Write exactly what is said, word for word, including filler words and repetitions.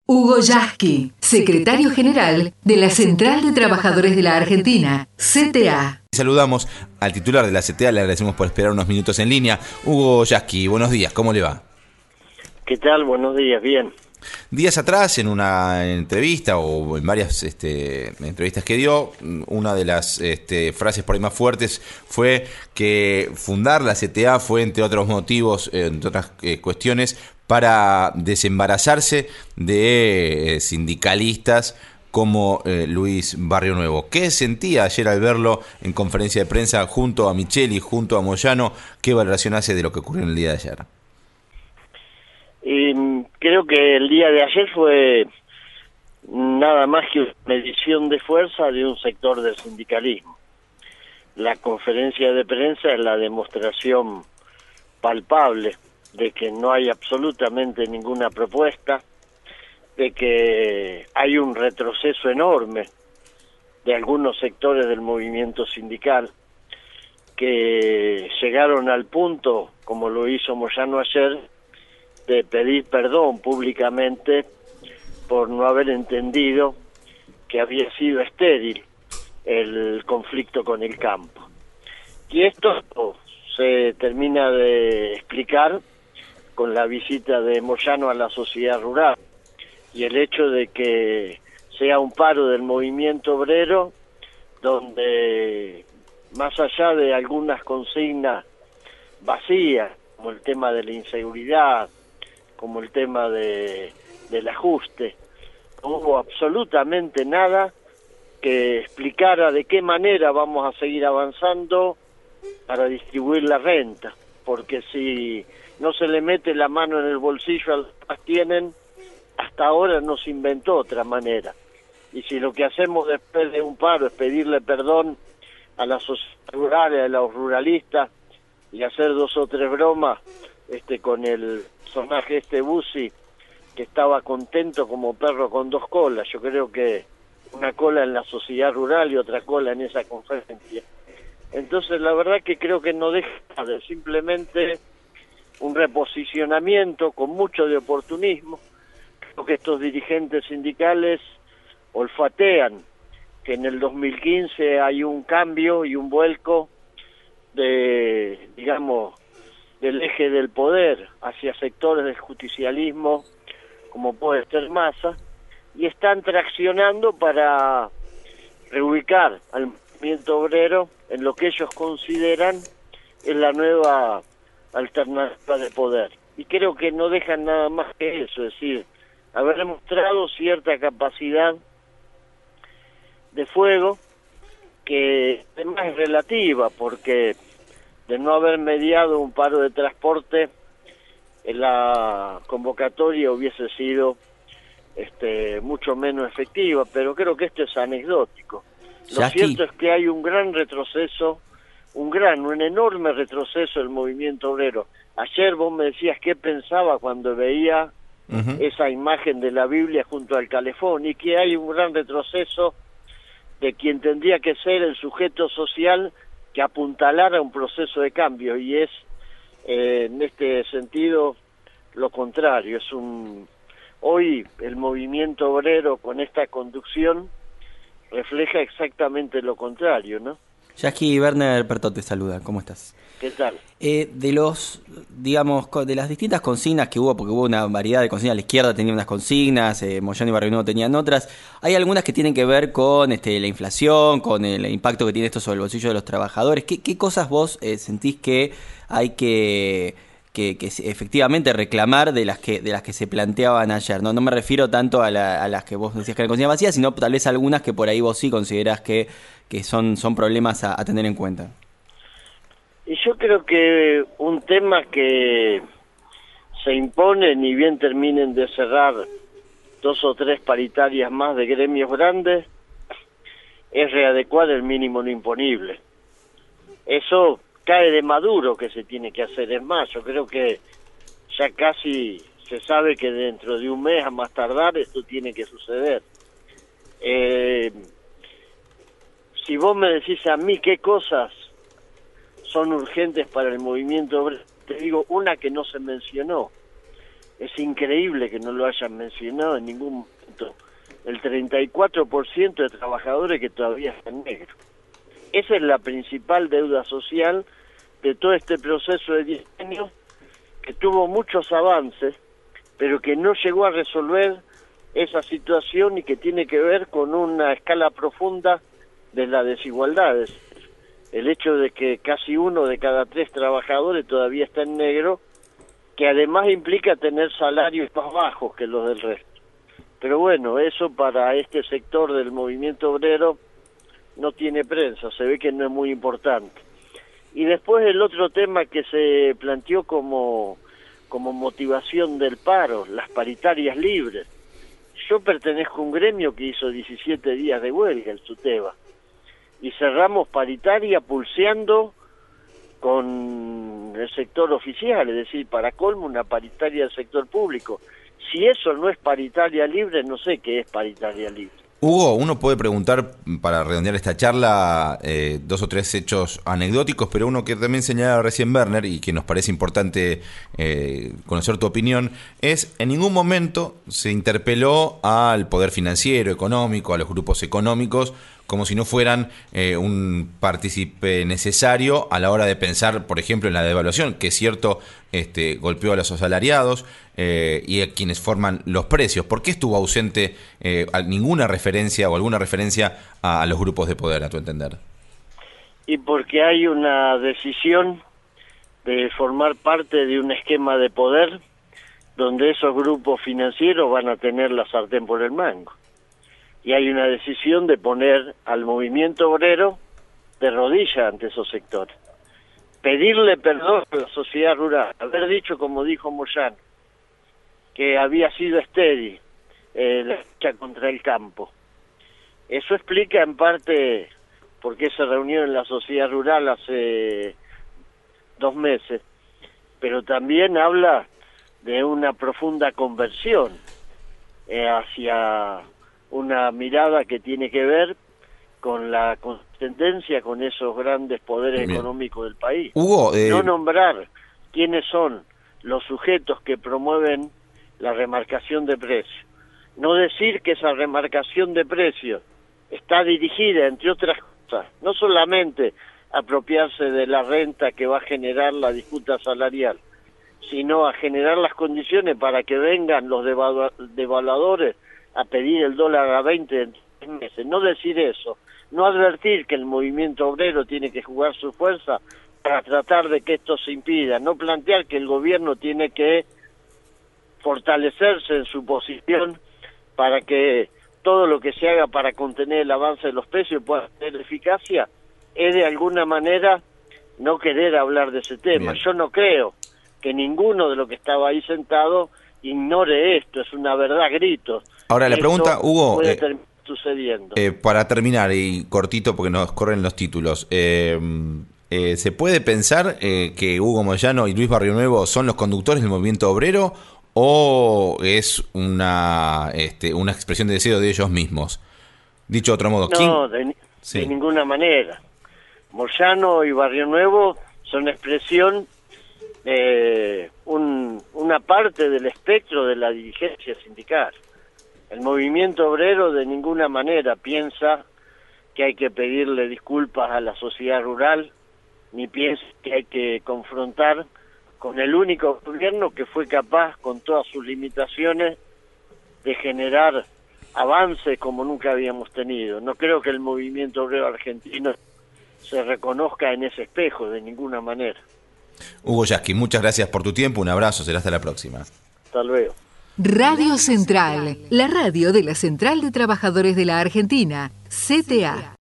Hugo Yasky, secretario general de la Central de Trabajadores de la Argentina, C T A. Saludamos al titular de la C T A, le agradecemos por esperar unos minutos en línea. Hugo Yasky, buenos días, ¿cómo le va? ¿Qué tal? Buenos días, bien. Días atrás, en una entrevista o en varias este, entrevistas que dio, una de las este, frases por ahí más fuertes fue que fundar la C T A fue, entre otros motivos, eh, entre otras eh, cuestiones, para desembarazarse de eh, sindicalistas como eh, Luis Barrio Nuevo. ¿Qué sentía ayer al verlo en conferencia de prensa junto a Micheli, junto a Moyano? ¿Qué valoración hace de lo que ocurrió en el día de ayer? Y creo que el día de ayer fue nada más que una medición de fuerza de un sector del sindicalismo. La conferencia de prensa es la demostración palpable de que no hay absolutamente ninguna propuesta, de que hay un retroceso enorme de algunos sectores del movimiento sindical que llegaron al punto, como lo hizo Moyano ayer, de pedir perdón públicamente por no haber entendido que había sido estéril el conflicto con el campo. Y esto se termina de explicar con la visita de Moyano a la sociedad rural y el hecho de que sea un paro del movimiento obrero donde, más allá de algunas consignas vacías, como el tema de la inseguridad, como el tema de del ajuste, no hubo absolutamente nada que explicara de qué manera vamos a seguir avanzando para distribuir la renta, porque si no se le mete la mano en el bolsillo a los que más tienen, hasta ahora no se inventó otra manera. Y si lo que hacemos después de un paro es pedirle perdón a las sociedades rurales, a los ruralistas, y hacer dos o tres bromas este con el personaje este Bussi, que estaba contento como perro con dos colas. Yo creo que una cola en la sociedad rural y otra cola en esa conferencia. Entonces la verdad que creo que no deja de simplemente un reposicionamiento con mucho de oportunismo. Creo que estos dirigentes sindicales olfatean que en el dos mil quince hay un cambio y un vuelco de, digamos, del eje del poder hacia sectores del justicialismo como puede ser Massa, y están traccionando para reubicar al movimiento obrero en lo que ellos consideran es la nueva alternativa de poder. Y creo que no dejan nada más que eso, es decir, haber demostrado cierta capacidad de fuego, que además es relativa, porque de no haber mediado un paro de transporte, la convocatoria hubiese sido este, mucho menos efectiva, pero creo que esto es anecdótico. Lo Yasky. cierto es que hay un gran retroceso, un gran, un enorme retroceso del movimiento obrero. Ayer vos me decías qué pensaba cuando veía uh-huh. esa imagen de la Biblia junto al calefón, y que hay un gran retroceso de quien tendría que ser el sujeto social que apuntalara un proceso de cambio, y es eh, en este sentido lo contrario. Es un hoy el movimiento obrero con esta conducción refleja exactamente lo contrario, ¿no? Yasky, Werner Pertot te saluda, ¿cómo estás? ¿Qué tal? Eh, de los, digamos, de las distintas consignas que hubo, porque hubo una variedad de consignas, la izquierda tenía unas consignas, eh, Moyano y Barrio Nuevo tenían otras, hay algunas que tienen que ver con este, la inflación, con el impacto que tiene esto sobre el bolsillo de los trabajadores. ¿Qué, qué cosas vos eh, sentís que hay que, que, que efectivamente reclamar de las que de las que se planteaban ayer? No, no me refiero tanto a, la, a las que vos decías que eran consignas vacías, sino tal vez algunas que por ahí vos sí considerás que, que son, son problemas a, a tener en cuenta. Y yo creo que un tema que se impone, ni bien terminen de cerrar dos o tres paritarias más de gremios grandes, es readecuar el mínimo no imponible. Eso cae de maduro que se tiene que hacer. Es más, yo creo que ya casi se sabe que dentro de un mes a más tardar esto tiene que suceder. Eh, si vos me decís a mí qué cosas son urgentes para el movimiento obrero, te digo una que no se mencionó, Es increíble que no lo hayan mencionado en ningún momento. El treinta y cuatro por ciento de trabajadores que todavía están en negro. Esa es la principal deuda social de todo este proceso de diez años, que tuvo muchos avances, pero que no llegó a resolver esa situación y que tiene que ver con una escala profunda de las desigualdades. El hecho de que casi uno de cada tres trabajadores todavía está en negro, que además implica tener salarios más bajos que los del resto. Pero bueno, eso para este sector del movimiento obrero no tiene prensa, se ve que no es muy importante. Y después el otro tema que se planteó como, como motivación del paro, las paritarias libres. Yo pertenezco a un gremio que hizo diecisiete días de huelga, el SUTEBA, y cerramos paritaria pulseando con el sector oficial, es decir, para colmo una paritaria del sector público. Si eso no es paritaria libre, no sé qué es paritaria libre. Hugo, uno puede preguntar, para redondear esta charla, eh, dos o tres hechos anecdóticos, pero uno que también señalaba recién Werner y que nos parece importante eh, conocer tu opinión, es en ningún momento se interpeló al poder financiero, económico, a los grupos económicos, como si no fueran eh, un partícipe necesario a la hora de pensar, por ejemplo, en la devaluación, que es cierto, este, golpeó a los asalariados eh, y a quienes forman los precios. ¿Por qué estuvo ausente eh, ninguna referencia o alguna referencia a, a los grupos de poder, a tu entender? Y porque hay una decisión de formar parte de un esquema de poder donde esos grupos financieros van a tener la sartén por el mango. Y hay una decisión de poner al movimiento obrero de rodillas ante esos sectores. Pedirle perdón a la sociedad rural, haber dicho, como dijo Moyano, que había sido estéril eh, la lucha contra el campo. Eso explica en parte por qué se reunió en la sociedad rural hace dos meses, pero también habla de una profunda conversión eh, hacia una mirada que tiene que ver con la tendencia con esos grandes poderes Bien. económicos del país. Hugo, eh... no nombrar quiénes son los sujetos que promueven la remarcación de precios. No decir que esa remarcación de precios está dirigida, entre otras cosas, no solamente a apropiarse de la renta que va a generar la disputa salarial, sino a generar las condiciones para que vengan los devalu- devaluadores a pedir el dólar a veinte en tres meses. No decir eso, no advertir que el movimiento obrero tiene que jugar su fuerza para tratar de que esto se impida, no plantear que el gobierno tiene que fortalecerse en su posición para que todo lo que se haga para contener el avance de los precios pueda tener eficacia, es de alguna manera no querer hablar de ese tema. Bien. Yo no creo que ninguno de los que estaba ahí sentado ignore esto, es una verdad grito. Ahora la pregunta, Hugo, puede eh, terminar sucediendo. Eh, para terminar, y cortito porque nos corren los títulos, eh, eh, ¿se puede pensar eh, que Hugo Moyano y Luis Barrionuevo son los conductores del movimiento obrero o es una, este, una expresión de deseo de ellos mismos? Dicho de otro modo, ¿quién? No, de, sí. de ninguna manera. Moyano y Barrionuevo son expresión de un, una parte del espectro de la dirigencia sindical. El movimiento obrero de ninguna manera piensa que hay que pedirle disculpas a la sociedad rural, ni piensa que hay que confrontar con el único gobierno que fue capaz, con todas sus limitaciones, de generar avances como nunca habíamos tenido. No creo que el movimiento obrero argentino se reconozca en ese espejo de ninguna manera. Hugo Yasky, muchas gracias por tu tiempo, un abrazo, será hasta la próxima. Hasta luego. Radio Central, la radio de la Central de Trabajadores de la Argentina, C T A.